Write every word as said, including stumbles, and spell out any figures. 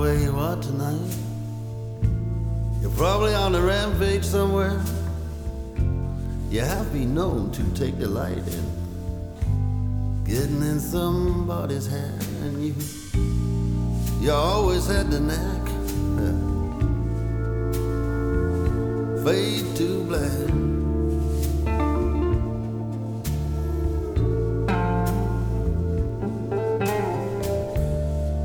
where you are tonight. You're probably on a rampage somewhere. You have been known to take delight in getting in somebody's hair, and you you always had the knack. Fade to black.